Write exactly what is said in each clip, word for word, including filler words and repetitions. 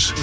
News.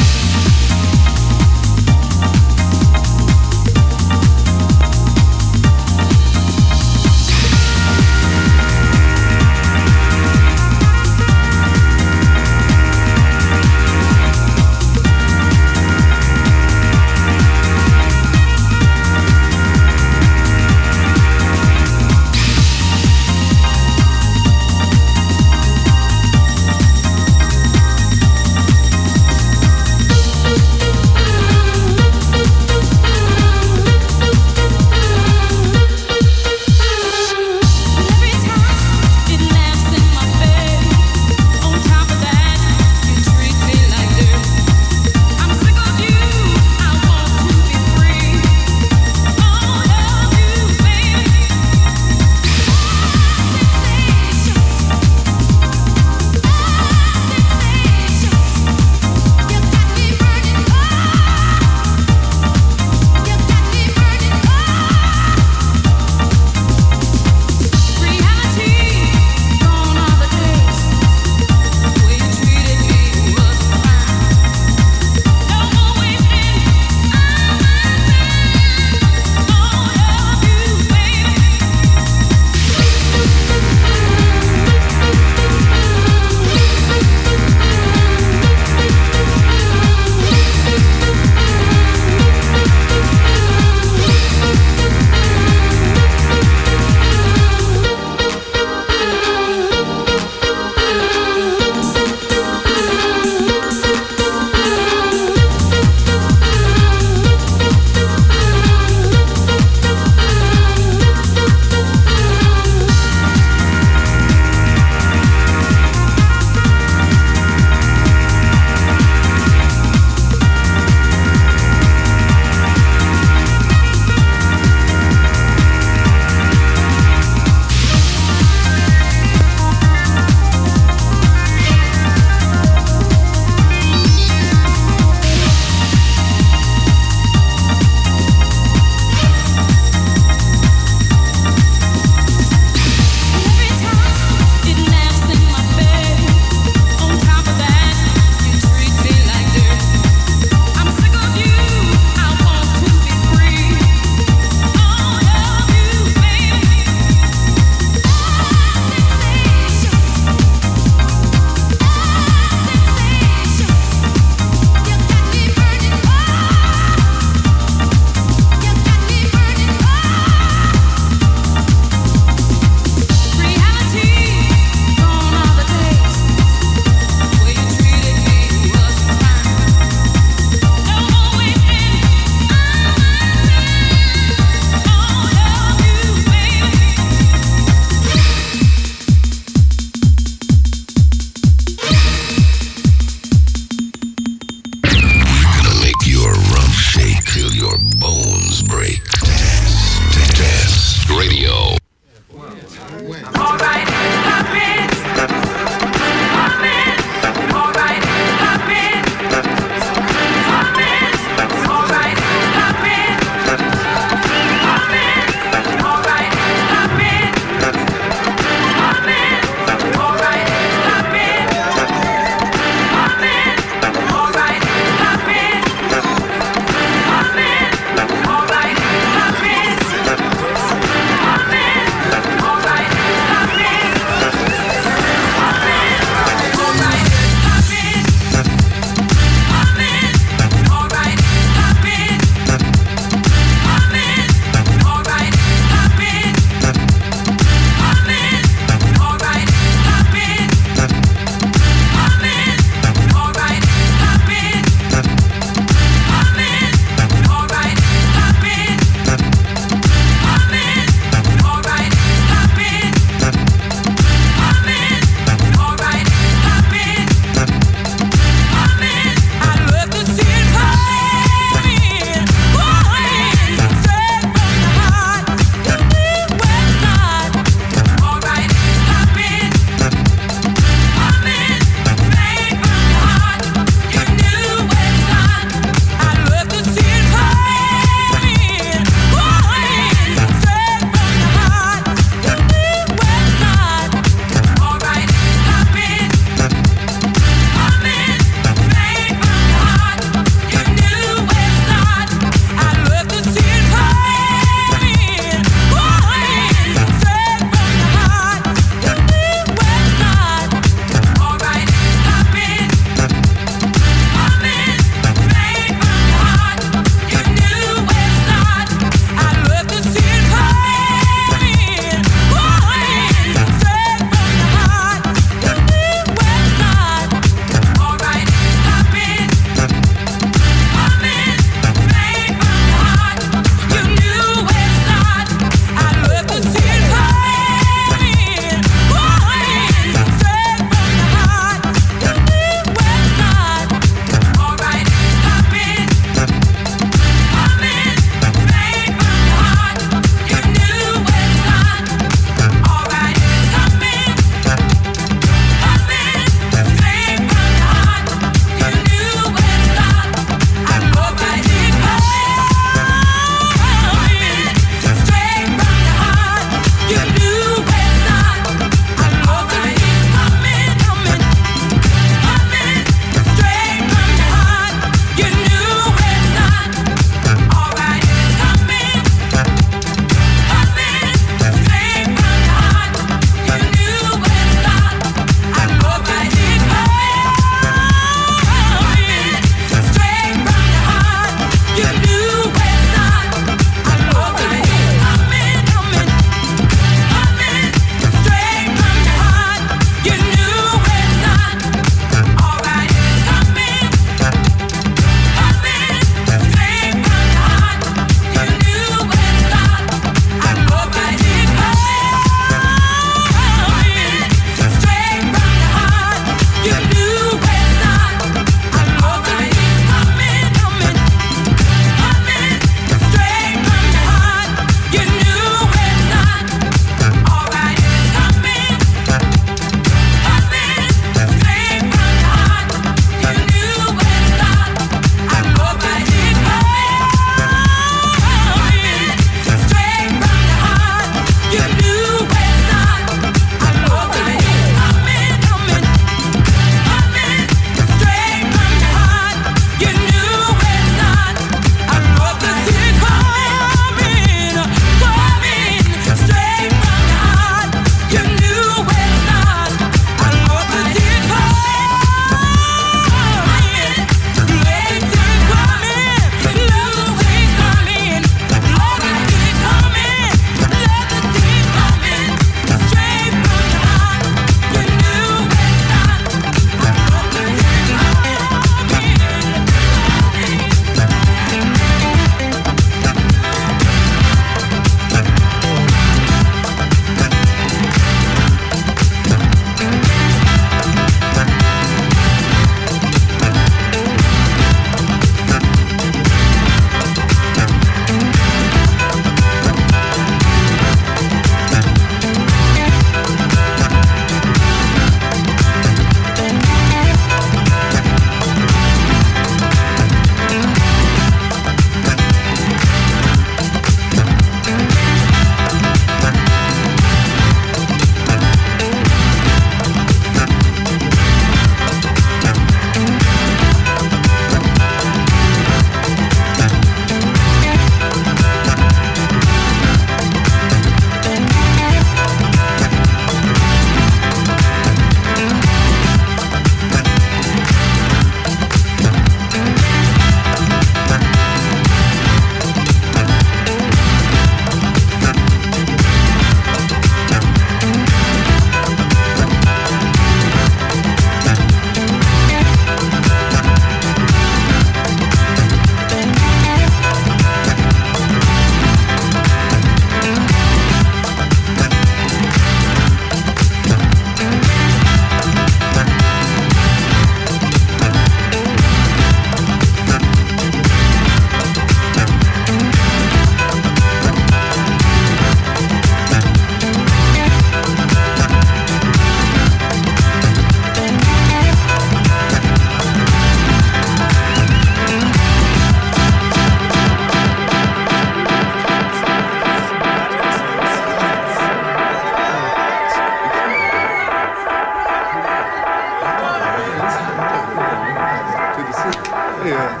Ja.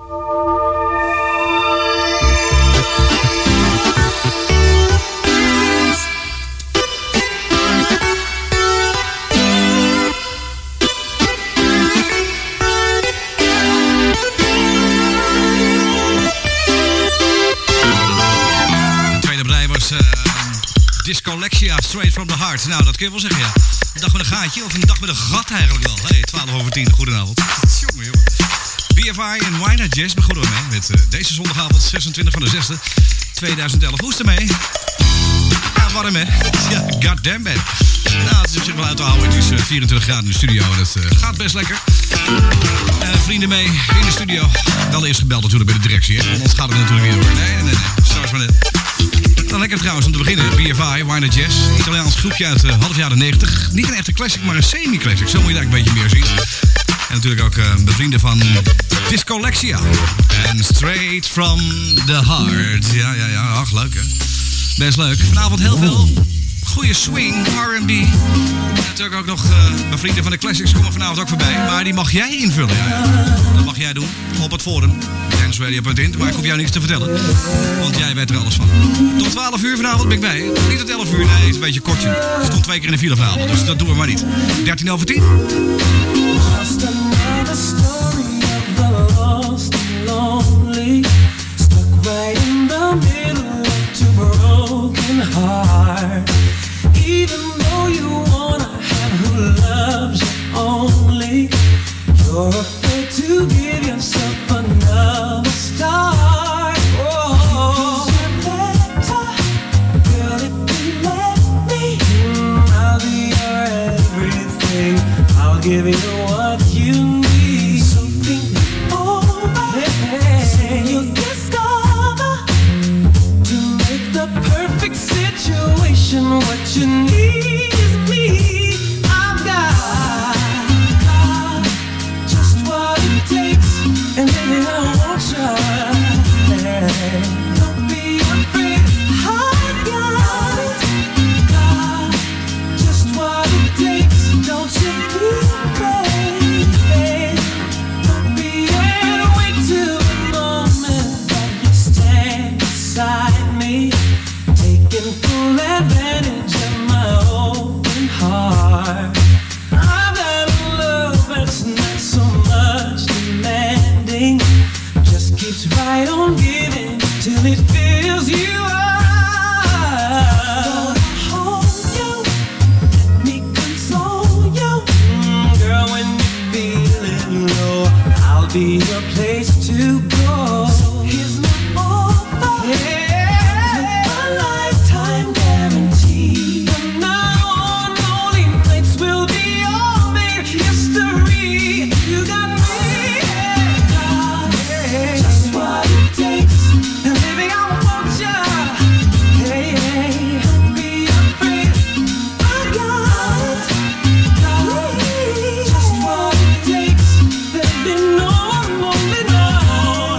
Discolexia, Straight from the Heart. Nou, dat kun je wel zeggen, ja. Een dag met een gaatje, of een dag met een gat eigenlijk wel. Hey, twaalf over tien, goedenavond. Jongen, jongen. B F I en Wine Jazz begonnen we mee met uh, deze zondagavond, zesentwintig van de zesde, tweeduizend elf. Hoe is het ermee? Ja, warm, hè? Ja, goddamn, man. Nou, het is op zich wel uit te houden. Het is uh, vierentwintig graden in de studio en het uh, gaat best lekker. Uh, vrienden mee in de studio. Wel eerst gebeld natuurlijk bij de directie, hè? Anders gaat het natuurlijk niet door. Nee, nee, nee, nee. Zo is maar net. Nou, lekker trouwens om te beginnen. B F I, Wine Jazz. Italiaans groepje uit uh, half jaren negentig. Niet een echte classic, maar een semi-classic. Zo moet je daar een beetje meer zien. En natuurlijk ook uh, bevrienden van Discolexia. En Straight from the Heart. Ja, ja, ja. Ach, leuk, hè. Best leuk. Vanavond heel veel goede swing, R and B. En natuurlijk ook nog uh, mijn vrienden van de classics komen vanavond ook voorbij. Maar die mag jij invullen. Ja, ja. Dat mag jij doen op het forum. danceradio punt in. Maar ik hoef jou niks te vertellen. Want jij weet er alles van. Tot twaalf uur vanavond ben ik bij. Niet tot elf uur, nee, het is een beetje kortje. Ik stond twee keer in de file vanavond, dus dat doen we maar niet. dertien over tien. Just another story of the lost and lonely. Stuck right in the middle of two broken hearts. Even though you wanna have who loves you only, you're afraid to give yourself another start. Oh, girl, if you let me, I'll be your everything. I'll give you what you need. So think over it, so you'll discover to make the perfect situation what you need is me. I've got, got just what it takes, and baby I want you. Don't be afraid. I've got, got just what it takes. Don't you be afraid. Don't be afraid. Wait till the moment that you stand beside me, taking full advantage of my open heart. I've got a love that's not so much demanding, just keeps right on giving till it fills you up. Hold you, let me console you. Mm, girl, when you're feeling low, I'll be your place to go. So here's my offer. Yeah. No one won't be known.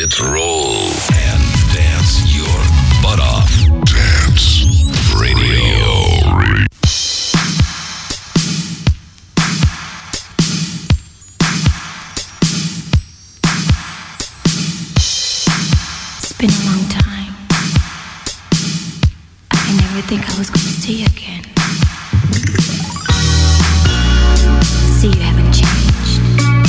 Hit roll and dance your butt off. Dance Radio. It's been a long time. I never think I was gonna see you again. See, you haven't changed.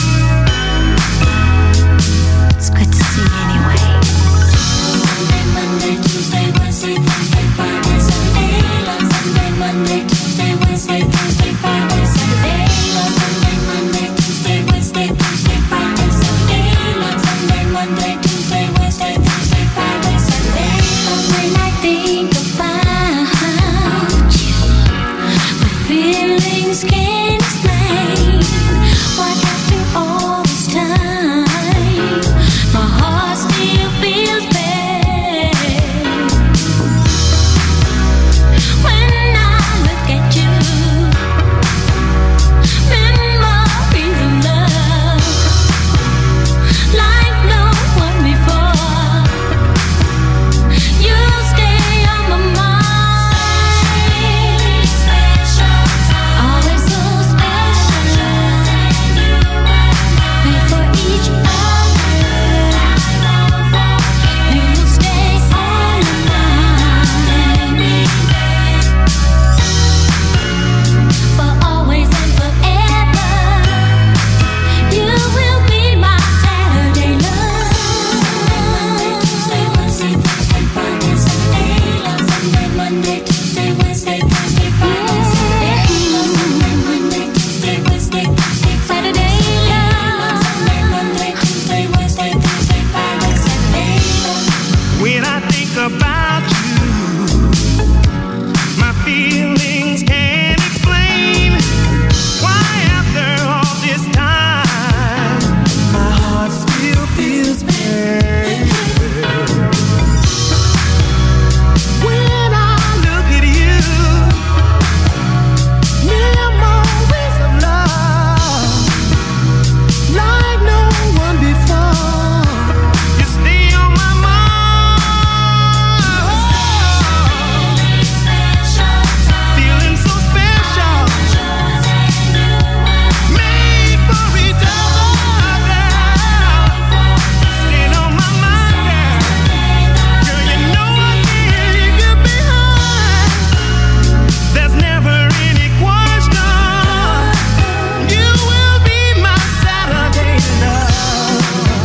It's good to see you anyway. Sunday, Monday, Tuesday, Wednesday, Thursday, Friday, Saturday. Love Sunday, Monday, Tuesday, Wednesday, Thursday, Friday, Saturday. Love Sunday, Monday, Tuesday, Wednesday, Thursday, Friday, Saturday. Love Sunday, Monday, Tuesday, Wednesday, Thursday, Friday, Saturday. When I think about you, my feelings can't explain why after all this time my heart still feels bad. When I look at you, memories of love like no one before. You stay on my mind. Special time, always so special. Wait for each other. You will stay on my mind for always and forever. You will be my Saturday love. Monday, Tuesday, Wednesday, Thursday, Friday, Saturday. Love Sunday, Monday, Tuesday, Wednesday, Thursday, Friday, Saturday. Love Sunday, Monday, Tuesday, Wednesday, Thursday, Saturday. Love Sunday, Monday, Tuesday, Wednesday, Thursday, Friday, Saturday. When I think about you, my feelings can't explain why after all this time my heart still feels pain. When I look at you, memories of love like no one before. You stay on my mind. Feeling so special. Made for each other. Staying on my mind, girl. Girl, you know I can't leave you behind. There's never any question. You will be my Saturday love.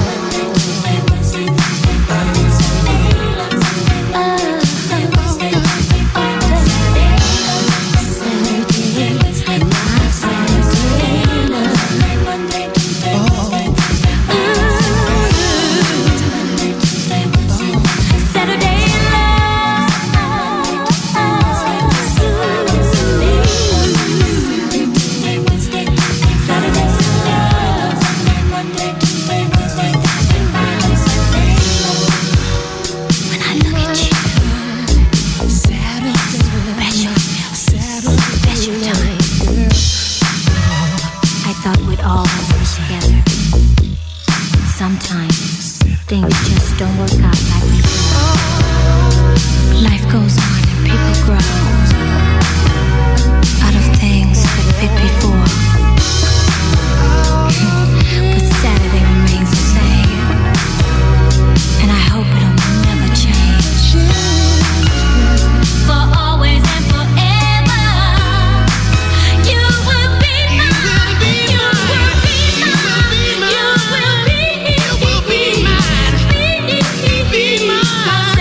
When I look at you, special, special time. I thought we'd always be together. Sometimes things just don't work out like we thought. Life goes on and people grow out of things that fit before. But Saturday remains the same, and I hope it'll never change. For always and forever, you will be mine. You will be mine. You will be, you will be mine. Be mine.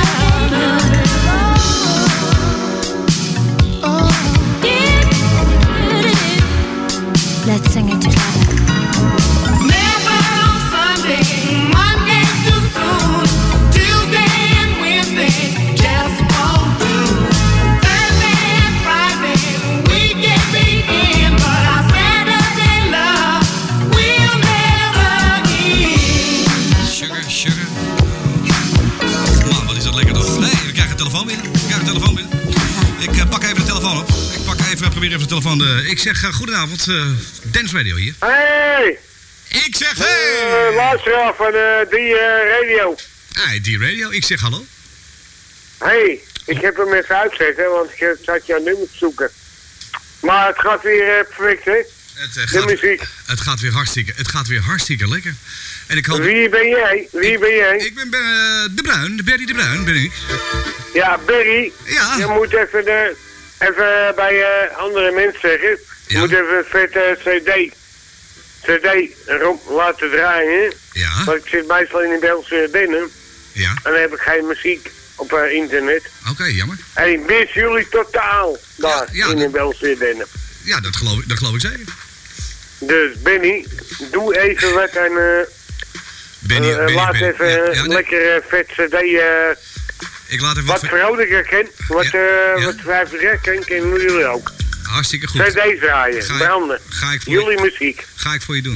Let's sing it together. Never on Sunday, Monday's too soon. Tuesday and Wednesday just won't do. Thursday and Friday we can begin, but our Saturday love will never end. Sugar, sugar. Man, wat is dat lekker toch? Nee, we krijgen een telefoon binnen. We krijgen een telefoon binnen. Ik uh, pak even de telefoon op. Ik pak even, probeer even de telefoon. Uh, ik zeg uh, goedenavond, uh, Dance Radio hier. Hey! Ik zeg, Eh, hey! luisteraar van eh, die eh, radio. Hey, die radio. Ik zeg hallo. Hey, ik heb hem even uitzetten, want ik heb- zat jouw nummer te zoeken. Maar het gaat weer eh, perfect, hè? Het, eh, De gaat, muziek. het, gaat weer hartstikke, het gaat weer hartstikke lekker. En ik hoop... Wie ben jij? Wie ben jij? Ik ben eh, De Bruin, de Berry De Bruin ben ik. Ja, Berry. Ja. Je moet even, de, even bij eh, andere mensen zeggen. Je Ja. moet even een vette cd. cd erop laten draaien. Ja, Want ik zit meestal in de Belse binnen. ja. En dan heb ik geen muziek op eh, internet. Oké, jammer. En ik mis jullie totaal daar Ja, ja, in de dat- Belse binnen. Ja, dat geloof ik, dat geloof ik zeker. Dus Benny, doe even wat en eh, Benny, eh, Benny, laat Benny. even Ja, eh, ja, nee, lekker eh, vet cd, eh, ik laat even wat wat... vrolijker ken. Wat, Ja, eh ja. wat vijftig ken, kennen jullie ook. Hartstikke goed. cd's draaien, Ga ik- branden. ga ik voor je- Jullie muziek. Ga ik voor je doen.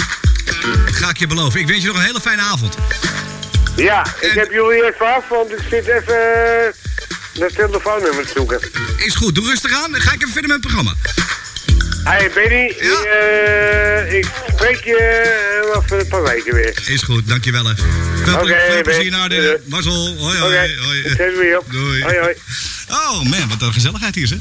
Ga ik je beloven. Ik wens je nog een hele fijne avond. Ja, ik En- heb jullie even af, want ik zit even eh, dat telefoonnummer te zoeken. Is goed, doe rustig aan. Dan ga ik even verder met het programma. Hey Benny, Ja. eh, ik spreek je eh, over een paar weken weer. Is goed, dankjewel hè. Veel, Oké, ple- veel Ben. plezier naar de Doei. Marcel. Hoi, Oké, hoi, hoi. ik zet weer op. Doei. Hoi, hoi. Oh man, wat een gezelligheid hier zeg.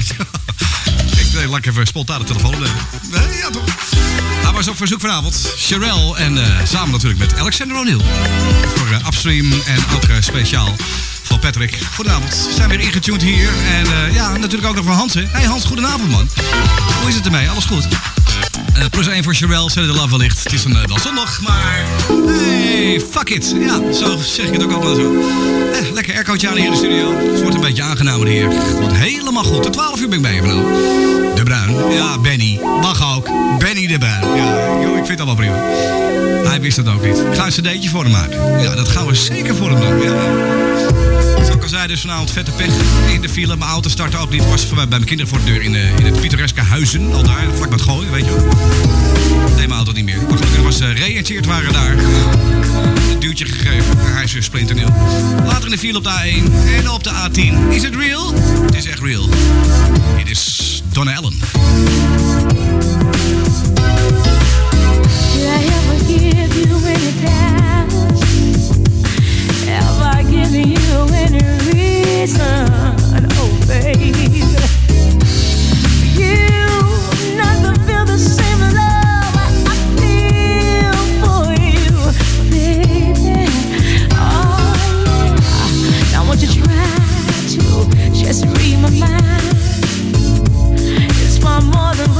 Ik nee, laat ik even spontaan de telefoon opnemen. Nee, ja toch. Hij was op verzoek vanavond. Sherelle en eh, samen natuurlijk met Alexander O'Neill. Voor eh, Upstream en ook eh, speciaal voor Patrick. Goedenavond. We zijn weer ingetuned hier. En eh, ja, natuurlijk ook nog voor Hans hè. Hey Hans, goedenavond man. Hoe is het ermee? Alles goed? Eh, plus één voor Sherelle, zet de love wellicht. Het is een, uh, wel zondag, maar hey, fuck it. Ja, zo zeg ik het ook allemaal zo. Eh, lekker aircootje aan hier in de studio. Het wordt een beetje aangenamer hier. Het wordt helemaal goed. Tot twaalf uur ben ik bij je vanavond. De Bruin. Ja, Benny. Mag ook. Benny de Bruin. Ja, joh, ik vind het allemaal prima. Hij wist dat ook niet. Ik ga een cd'tje voor hem maken. Ja, dat gaan we zeker voor hem doen. Ja. Zoals ik al zei, dus vanavond vette pech in de file. Mijn auto startte ook niet. Was voor mij bij mijn kinderen voor de deur in, de, in het pittoreske Huizen. Al daar, vlak bij het gooien, weet je wel. Nee, mijn auto niet meer. Maar gelukkig was uh, Ray en Tjeerd waren daar. Een duwtje gegeven. Hij is weer splinternieuw. Later in de file op de A één en op de A tien. Is het real? Het is echt real. Dit is Donna Allen. Did I ever give you any doubt? Have I given you any reason? Oh, baby, you not to feel the same love I feel for you, baby. Oh, yeah. Now won't you try to just read my mind? It's far more than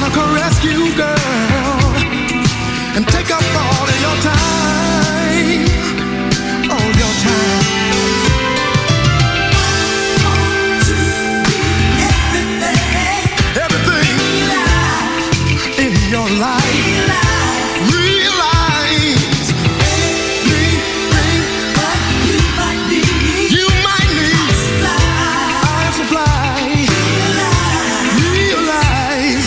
wanna caress you, girl, and take up all of your time, all of your time. Everything in your life. Realize anything that you might need, you might need. I supply. Realize,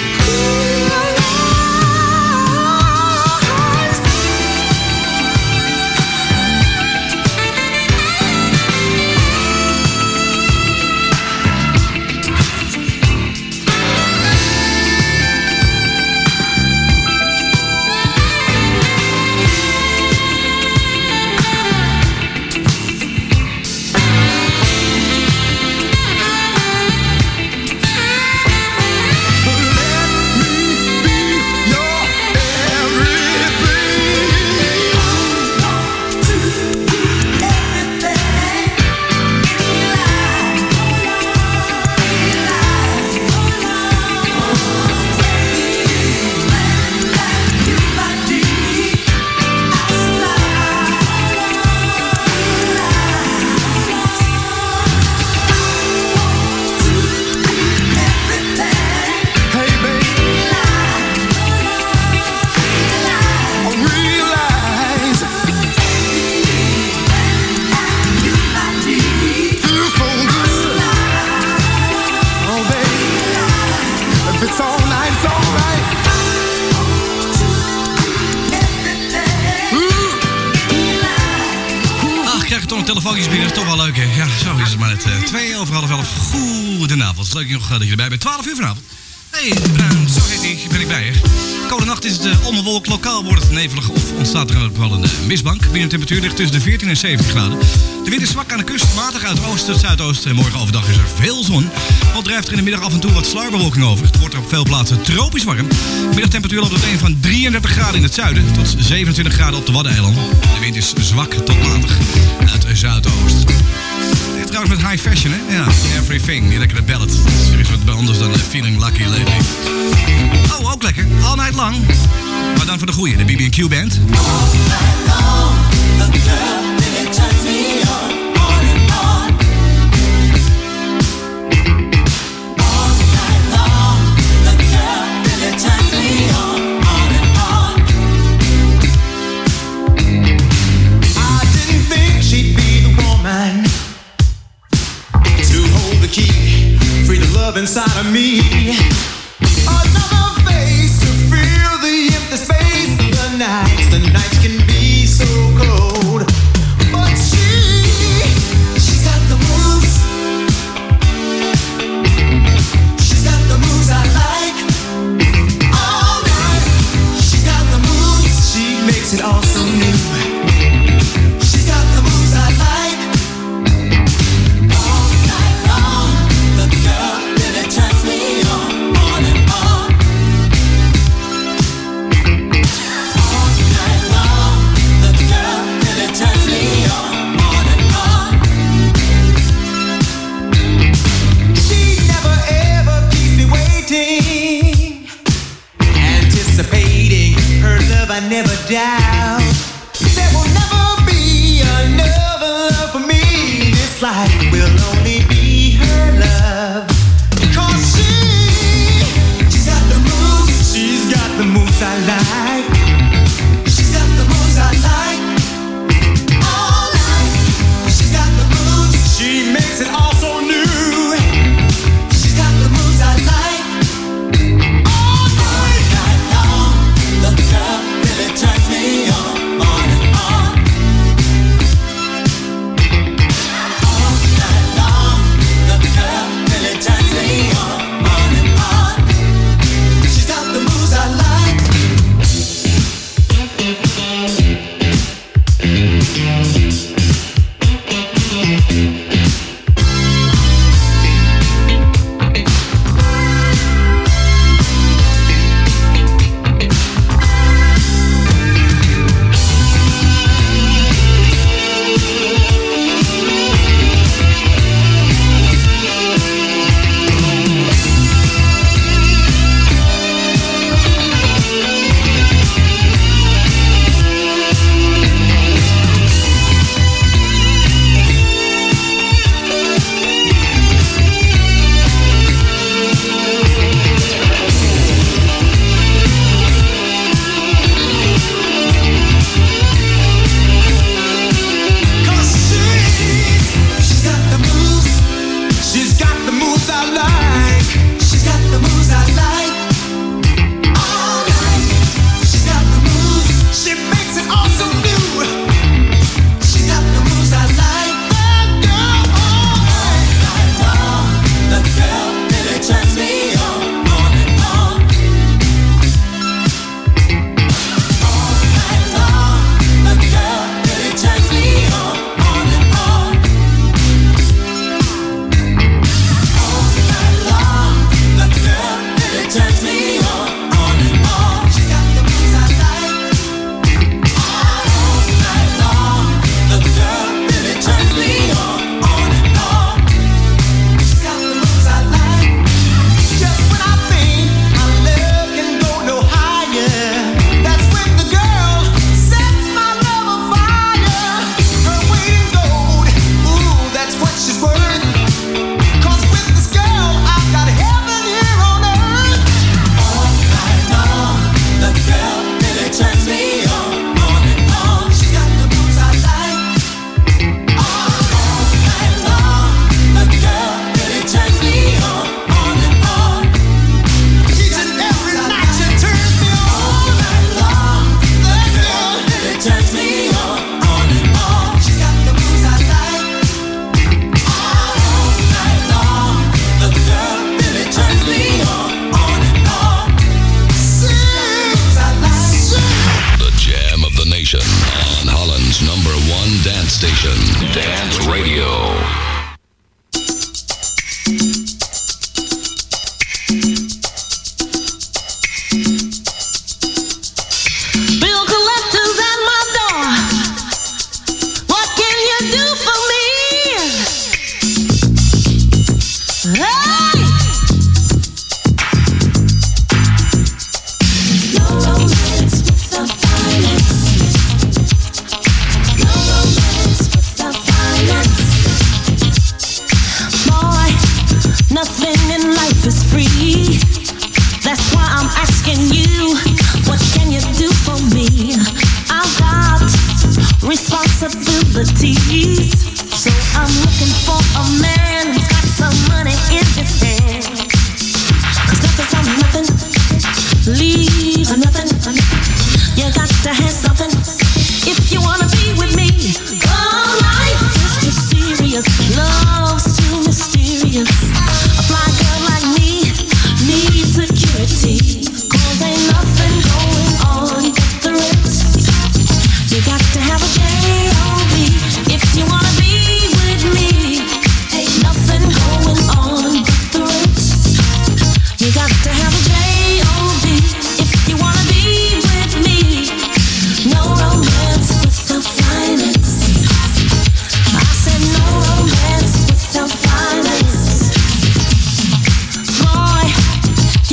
telefoontjes binnen is toch wel leuk, hè? Ja, zo is het maar net. Uh, twee over half elf. Goedenavond. Leuk nog uh, dat je erbij bent. twaalf uur vanavond. Hé, hey, Bruin, zo heet hij. Ben ik bij je. Komende nacht is het uh, onbewolkt. Lokaal wordt het nevelig of ontstaat er ook wel een uh, mistbank. Binnentemperatuur ligt tussen de veertien en zeventig graden. De wind is zwak aan de kust, matig uit oosten tot zuidoosten. En morgen overdag is er veel zon. Al drijft er in de middag af en toe wat sluierbewolking over. Het wordt er op veel plaatsen tropisch warm. De middagtemperatuur loopt op een van drieëndertig graden in het zuiden tot zevenentwintig graden op de Waddeneilanden. De wind is zwak tot matig uit zuidoost. Dit trouwens met high fashion, hè? Ja, everything. Die lekkere ballad. Dat is weer eens wat anders dan uh, Feeling Lucky Lately. Oh, ook lekker. All Night Long. Maar dan voor de goeie, de B B and Q Band. Inside of me, another face to fill the empty space. The nights, the nights can be so cold, but she, she's got the moves. She's got the moves I like. All night, she's got the moves. She makes it all so new. She's got the moves I like. Anticipating her love, I never doubt. There will never be another love for me. This life will only be her love. Cause she, she's got the moves. She's got the moves I like. She's got the moves I like. All night, she's got the moves. She makes it all so new. She's got the moves I like. Turns me on, on and on. All night long.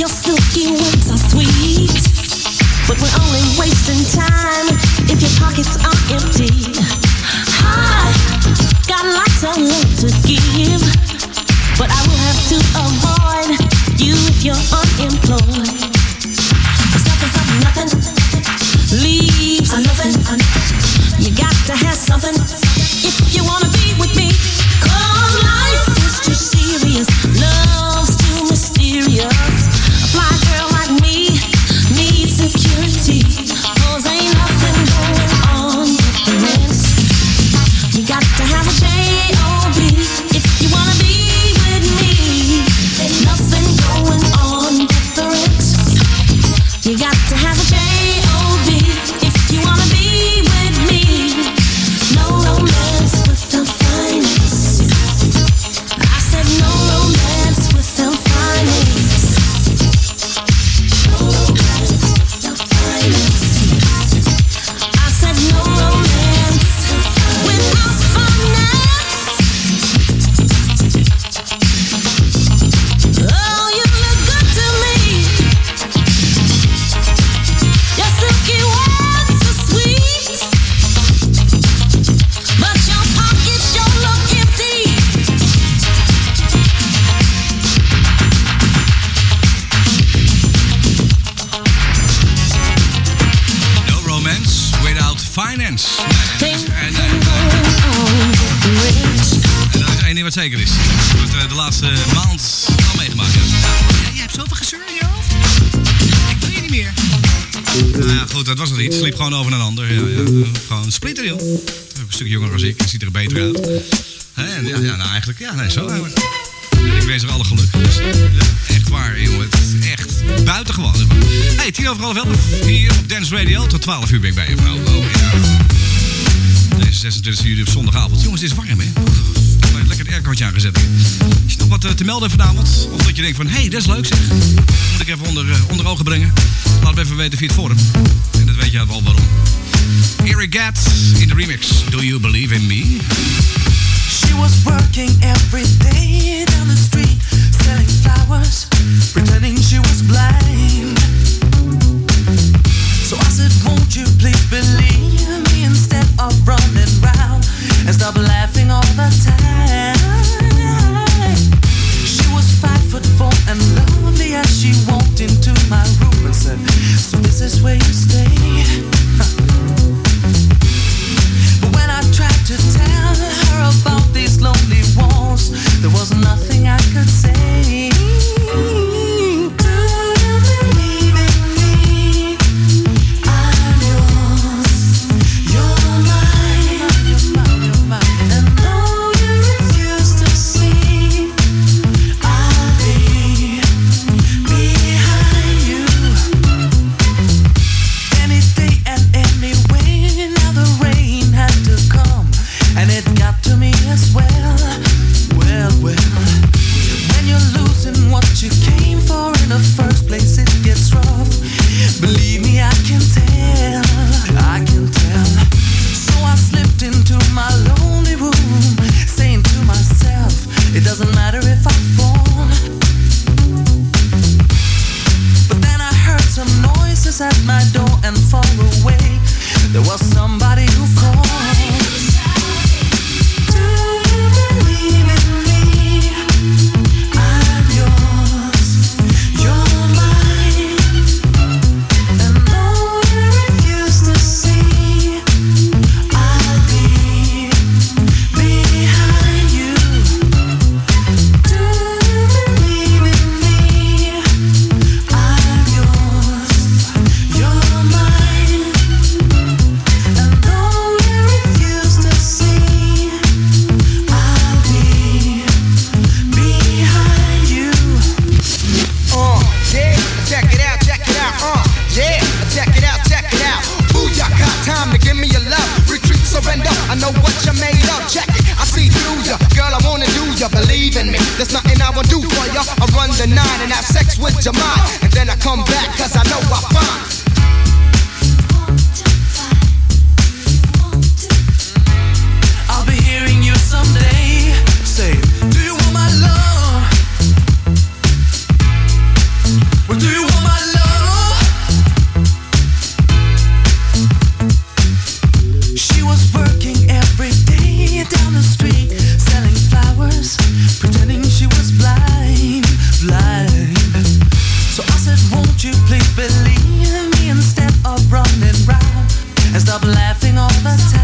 Your silky words are sweet, but we're only wasting time if your pockets are empty. I got lots of love to give, but I will have to avoid you if you're unemployed. Cause nothing, something, nothing leaves a nothing. You got to have something if you wanna be with me. Cause life is too serious, love's too mysterious. A fly girl like me needs security. Cause ain't nothing going on but the rest. You got to have a J O B if you wanna be with me. Ain't nothing going on but the rest. You got to have a J O B if you wanna be with me. No romance without finance. I said no romance without finance. No romance without finance. I said no romance without finance. Oh, you look good to me. Your silky words are sweet, but your pockets sure look empty. No romance without finance. Nee, dat is- en, eh, en dat is één ding wat zeker is. Dat wordt eh, de laatste maand al meegemaakt. Ja. Ja, jij hebt zoveel gezeur in je hoofd. Ik wil je niet meer. Nou ja, goed, dat was het niet. Sliep gewoon over een ander. Ja, ja. Gewoon splitteril. Een stuk jonger als ik. Ziet er beter uit. Hè, en ja, ja, nou eigenlijk, ja, nee, zo eigenlijk. Ik wens er alle geluk. Dus, ja, echt waar, jongen. Het is echt buitengewoon. Hey, tien over half elf. Hier op Dance Radio. Tot twaalf uur ben ik bij je vrouw. Oh, ja. Deze zesentwintigste juli op zondagavond. Jongens, het is warm, hè? Oeh, lekker het aircootje aangezet. Is je nog wat uh, te melden vanavond? Of dat je denkt van, hé, hey, dat is leuk zeg. Moet ik even onder, uh, onder ogen brengen. Laat me even weten via het forum. En dat weet je wel waarom. Eric Gatt in de remix. Do You Believe in Me? She was working every day down the street, selling flowers, pretending she was blind. So I said, won't you please believe me instead of running round and stop laughing all the time. She was five foot four and lovely as she walked into my room and said, so this is where you stay. But when I tried to tell her about these lonely walls, there was nothing I could say. Do you believe in me? I'm yours, you're mine. And though you refuse to see, I'll be behind you. Any day and any way, now the rain had to come, and it got to me as well. Well, well, when you're losing what you came for in the first place, it gets rough. Believe me, I can tell, I can tell. So I slipped into my lonely room, saying to myself, it doesn't matter if I fall. But then I heard some noises at my door, and far away there was somebody who called. Do you believe in me? I'm yours, you're mine. And though you refuse to see, I'll be behind you. Do you believe in me? I'm yours, you're mine. And though you refuse to see, I'll be behind you. Uh, yeah, check it out, check it out, uh, yeah, check it out, check it out. Booyaka, time to give me your love. Retreat, surrender, I know what you're made of. Check it, I see through ya. Girl, I wanna do ya, believe in me. There's nothing I won't do for ya. I run the nine and have sex with your mind. And then I come back, cause I know I find. I'll be hearing you someday say, do you want my love? Well, do Won't you please believe me instead of running round and stop laughing all the time?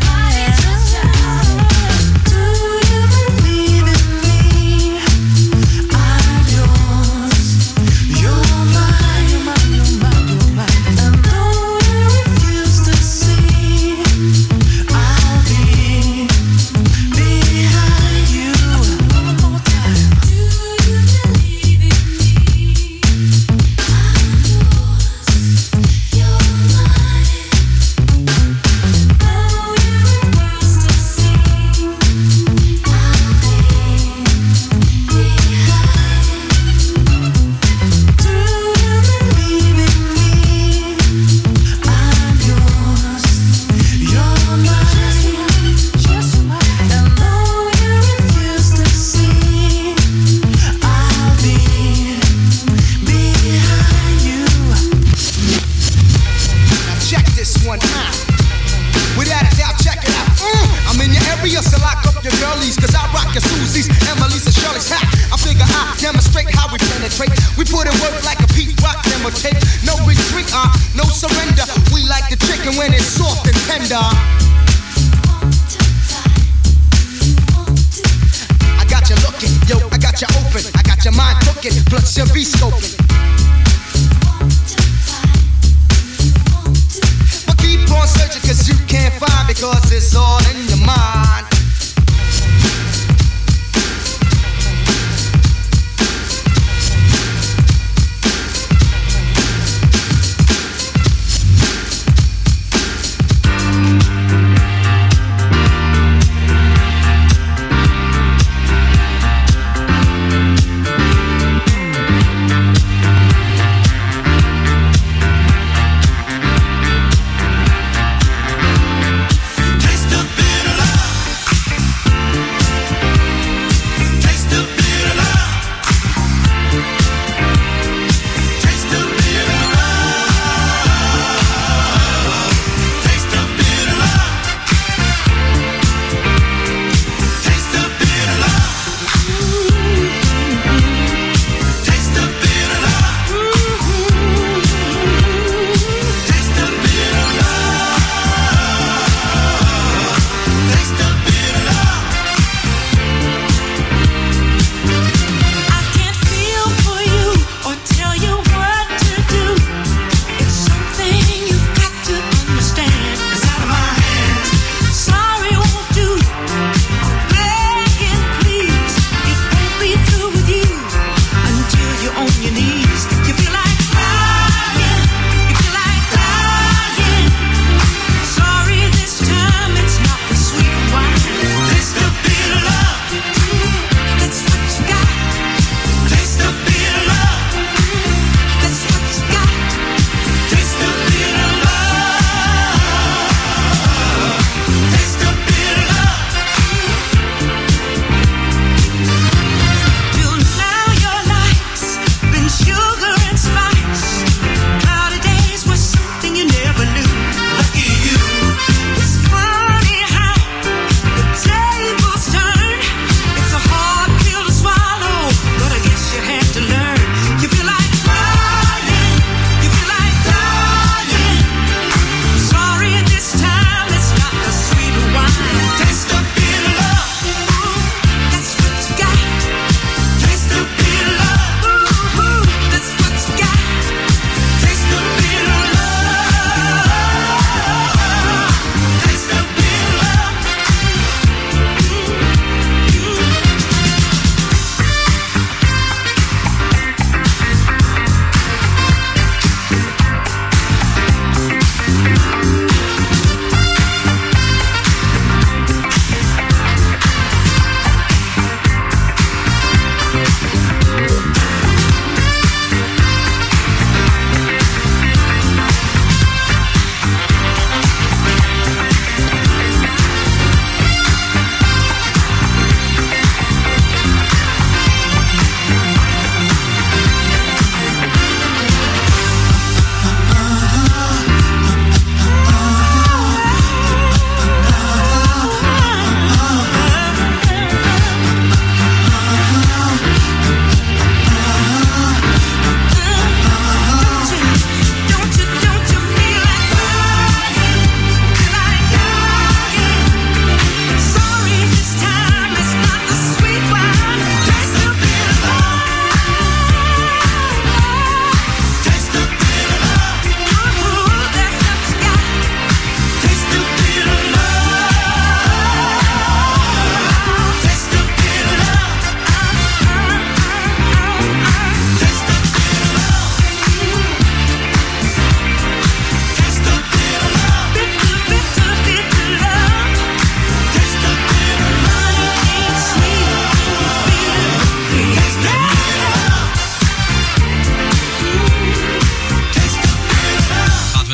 Do you believe in me? I'm yours. You're mine, you're mine, you're mine, you're mine. And though you refuse to see, I'll be behind you. One more time. Do you believe in me? Taste the bitter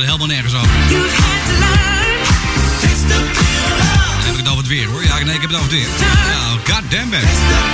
het helemaal nergens over. Dan heb ik het over het weer, hoor. Ja, nee, ik heb het over het weer. Nou, goddamn baby.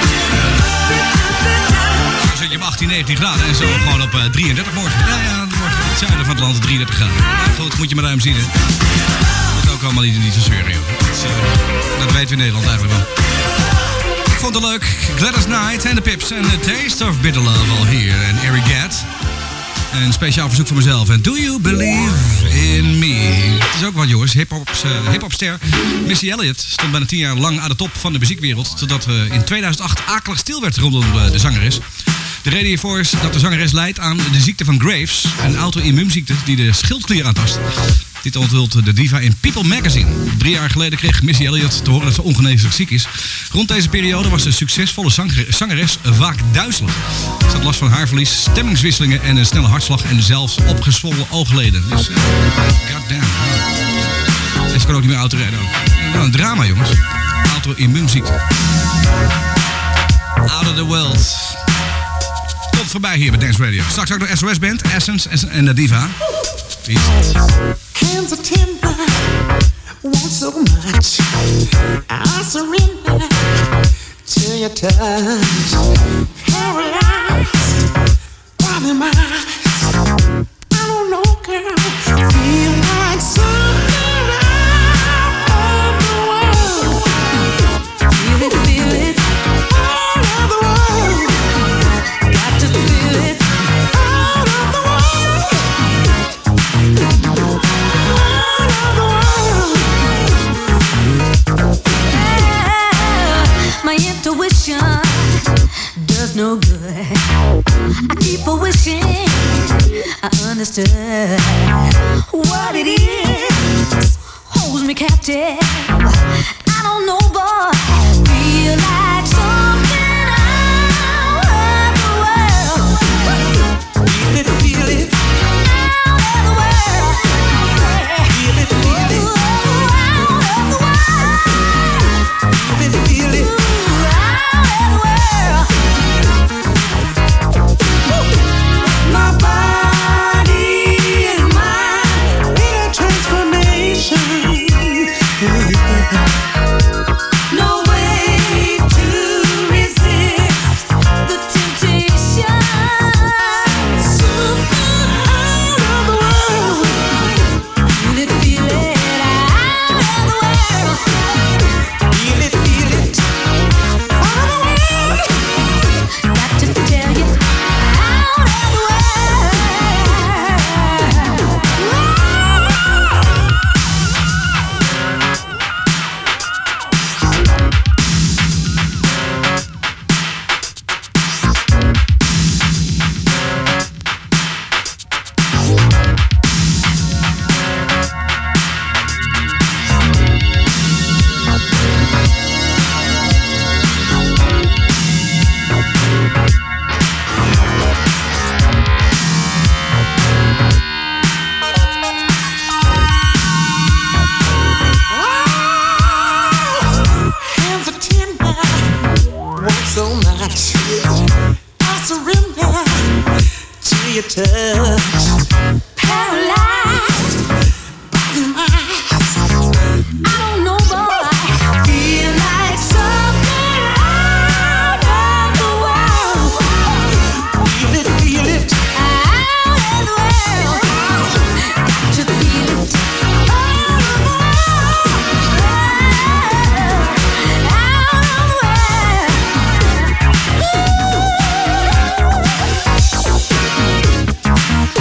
Dan zit je op achttien, negentien graden en zo gewoon op uh, drieëndertig morgen. Ja, ja, dan wordt het zuiden van het land drieëndertig graden. Maar goed, moet je maar ruim zien, hè. Dat is ook allemaal niet, niet zo zeuren, joh. Dat, is, uh, dat weten we in Nederland eigenlijk wel. Ik vond het leuk. Gladys Knight en de Pips en The Taste of Bitter Love al hier. En Eric Gadd. Een speciaal verzoek voor mezelf. En Do You Believe in Me? Het is ook wat, jongens. Hip-hopster uh, hip Missy Elliott stond bijna tien jaar lang aan de top van de muziekwereld. Totdat uh, in tweeduizend acht akelig stil werd rondom uh, de zangeres. De reden hiervoor is dat de zangeres lijdt aan de ziekte van Graves. Een auto-immuunziekte die de schildklier aantast. Dit onthult de diva in People Magazine. Drie jaar geleden kreeg Missy Elliott te horen dat ze ongeneeslijk ziek is. Rond deze periode was de succesvolle zangeres vaak duizelig. Ze had last van haarverlies, stemmingswisselingen en een snelle hartslag en zelfs opgezwollen oogleden. Dus, uh, goddamn. Deze kan ook niet meer auto rijden ook. Nou, een drama, jongens. Auto-immuunziekte. Out of the world. Komt voorbij hier bij Dance Radio. Straks ook de S O S Band, Essence en de diva. Peace. Hands are tender, want so much. I surrender to your touch. Paralyzed by the mind. I don't know, girl. Feel like something out of the world. Feel it, feel it, all of the world. Got to feel it, all of the world. My intuition does no good. I keep a wishing I understood what it is. Holds me captive. I don't know, but feel like something out of the world. Feel it, feel it, out of the world. Feel it, feel it, out of the world. Feel it, feel it. My body and mind need a transformation. No way to resist the temptation. Something out of the world. Feel it, feel it, out of the world. Feel it, feel it, out of the world. Got to tell you, out of the world. Hands are tender, want so much. I surrender to your touch. Paralyzed by the mind. I don't know, but I feel like something out of the world. Feel it, feel it, out of the world. Got to feel it, out of the world.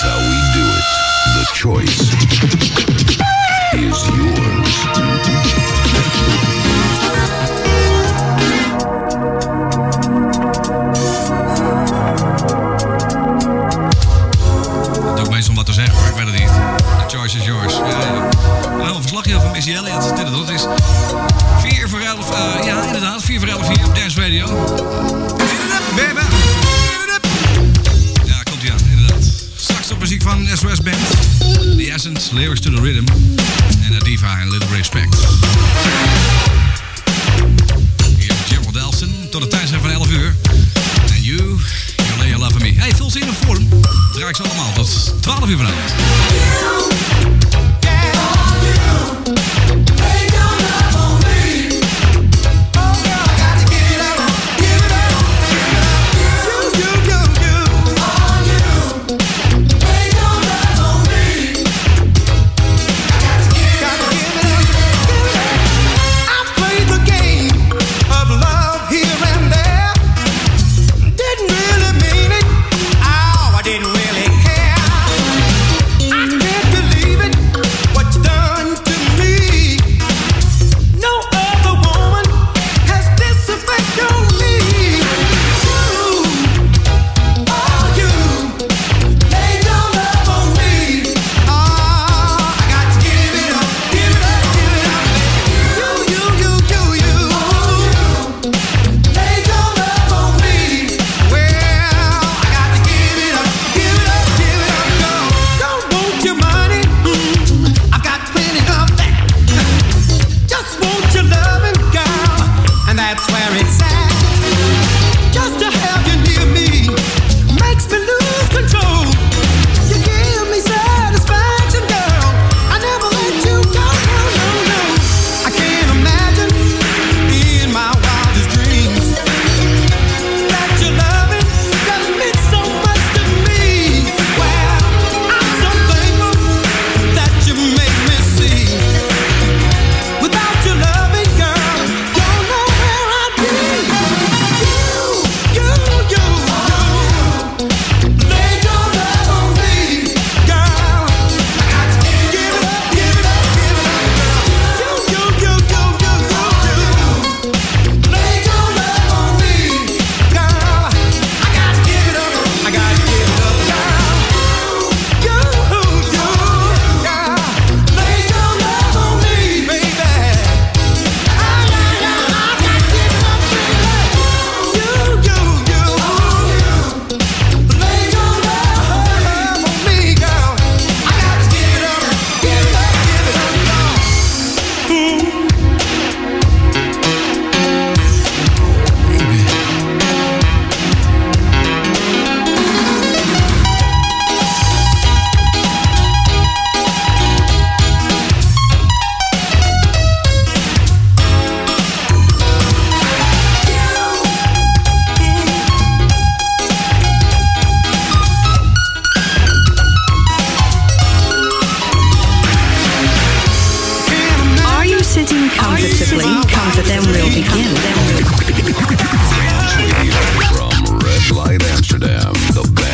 how we do it. The choice is yours. Dat doe ik meestal om wat te zeggen, maar ik weet het niet. The choice is yours. Ja, ja. Nou, een verslagje van Missy Elliott. Dit dat is vier voor elf. Uh, ja, inderdaad. vier voor elf hier op Dance Radio. Baby. Ja, komt ie aan, inderdaad. Straks op muziek van S O S Band. The Essence, Lyrics to the Rhythm. En Diva en Little Respect. Hier is Gerald Elston. Tot de tijd zijn van elf uur. En you, you lay your love on me. Hey, vul ze in een vorm. Draai ik ze allemaal tot twaalf uur vanavond.